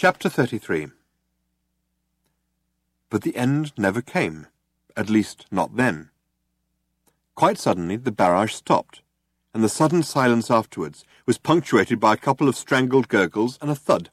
Chapter 33. But the end never came, at least not then. Quite suddenly the barrage stopped, and the sudden silence afterwards was punctuated by a couple of strangled gurgles and a thud.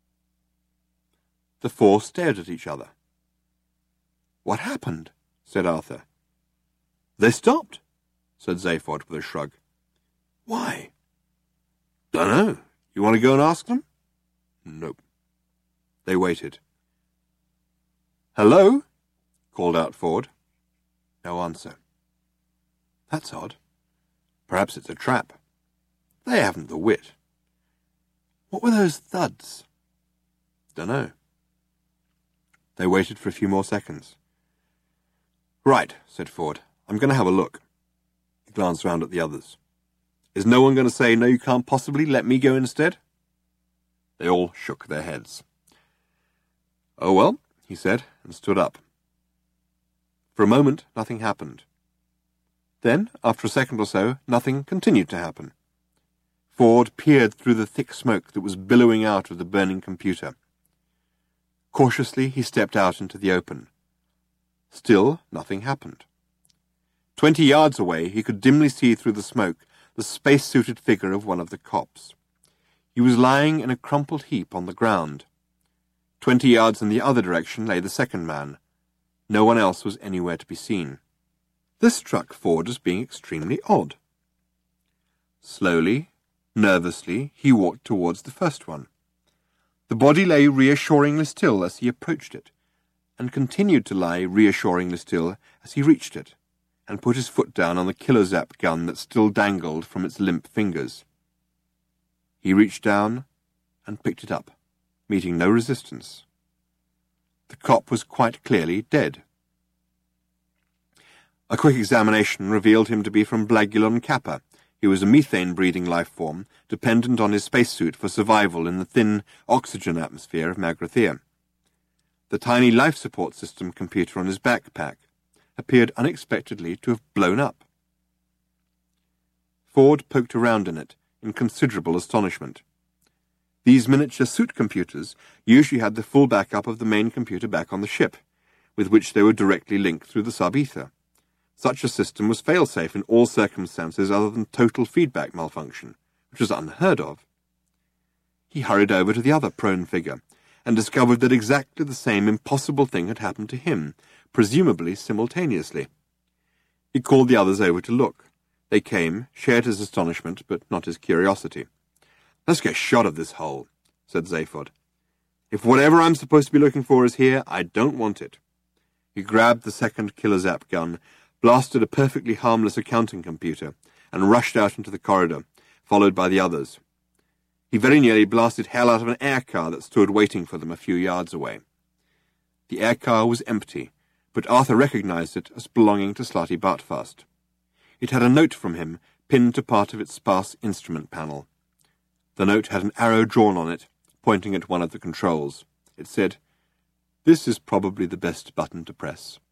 The four stared at each other. "What happened?" said Arthur. "They stopped," said Zaphod with a shrug. "Why?" "Dunno. You want to go and ask them?" "Nope." They waited. "Hello?" called out Ford. No answer. "That's odd. Perhaps it's a trap. They haven't the wit. What were those thuds?" "Dunno." They waited for a few more seconds. "Right," said Ford. "I'm going to have a look." He glanced round at the others. "Is no one going to say, 'No, you can't possibly, let me go instead'?" They all shook their heads. "Oh well," he said, and stood up. For a moment, nothing happened. Then, after a second or so, nothing continued to happen. Ford peered through the thick smoke that was billowing out of the burning computer. Cautiously, he stepped out into the open. Still, nothing happened. 20 yards away, he could dimly see through the smoke the space-suited figure of one of the cops. He was lying in a crumpled heap on the ground. 20 yards in the other direction lay the second man. No one else was anywhere to be seen. This struck Ford as being extremely odd. Slowly, nervously, he walked towards the first one. The body lay reassuringly still as he approached it, and continued to lie reassuringly still as he reached it, and put his foot down on the Killozap gun that still dangled from its limp fingers. He reached down and picked it up, meeting no resistance. The cop was quite clearly dead. A quick examination revealed him to be from Blagulon Kappa. He was a methane-breathing life form, dependent on his spacesuit for survival in the thin oxygen atmosphere of Magrathea. The tiny life support system computer on his backpack appeared unexpectedly to have blown up. Ford poked around in it in considerable astonishment. These miniature suit computers usually had the full backup of the main computer back on the ship, with which they were directly linked through the sub-ether. Such a system was fail-safe in all circumstances other than total feedback malfunction, which was unheard of. He hurried over to the other prone figure, and discovered that exactly the same impossible thing had happened to him, presumably simultaneously. He called the others over to look. They came, shared his astonishment, but not his curiosity. "Let's get shot of this hole," said Zaphod. "If whatever I'm supposed to be looking for is here, I don't want it." He grabbed the second Killozap gun, blasted a perfectly harmless accounting computer, and rushed out into the corridor, followed by the others. He very nearly blasted hell out of an air car that stood waiting for them a few yards away. The air car was empty, but Arthur recognized it as belonging to Slatty Bartfast. It had a note from him pinned to part of its sparse instrument panel. The note had an arrow drawn on it, pointing at one of the controls. It said, "This is probably the best button to press."